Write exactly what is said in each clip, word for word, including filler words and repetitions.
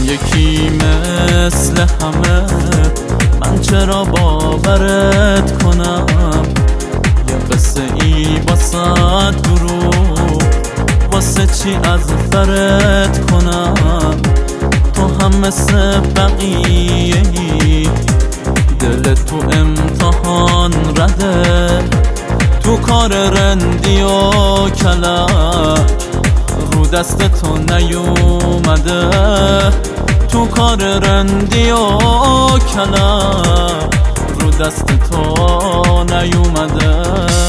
یکی مثل همه، من چرا باورت کنم؟ یه قصه ای واسه دروغ، واسه چی از فرت کنم؟ تو هم مثل بقیه ای، دل تو امتحان رده، تو کار رندی و کلک رو دست تو نیومده، تو کار رندی و کلک رو دست تو نیومده.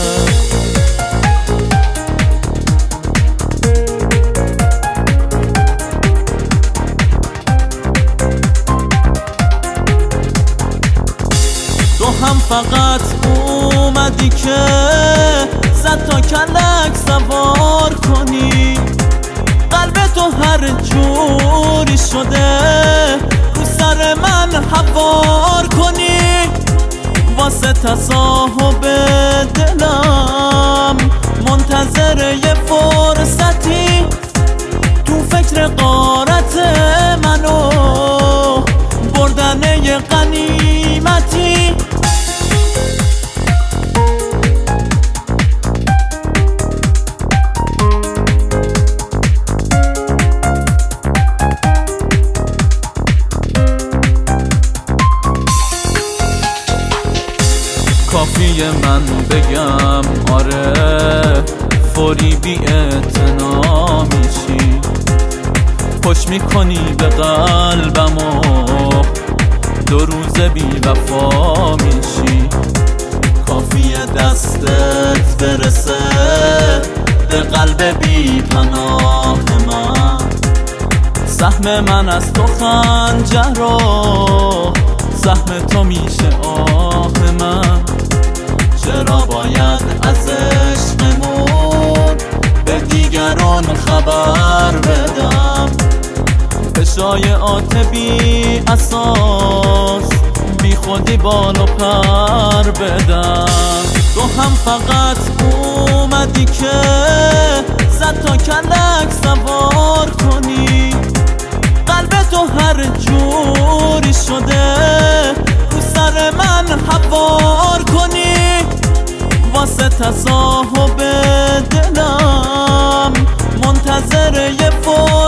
تو هم فقط اومدی که صد تا کلک سوار کنی، قلب تو هر جوری شده رو سر من حوار کنی، واسه تصاحب دلم منتظر یه فرصتی، تو فکر غارت منو بردن یه غنیمتی. کافیه من بگم آره، فوری بی اعتنا میشی، خوش میکنی به قلبم و دو روز بی وفا میشی. کافیه دستت برسه به قلب بی پناه من، سهم من از تو خنجر و سهم تو میشه آه من. چرا باید از عشقمون به دیگران خبر بدم؟ فشای عاطفی اساس بی خودی بال و پر بدم. تو هم فقط اومدی که صد تا کلک سوار کنی، قلب تو هر جوری شده رو سر من حوار کنی، واسه تصاحب دلم منتظر یه فرصتی،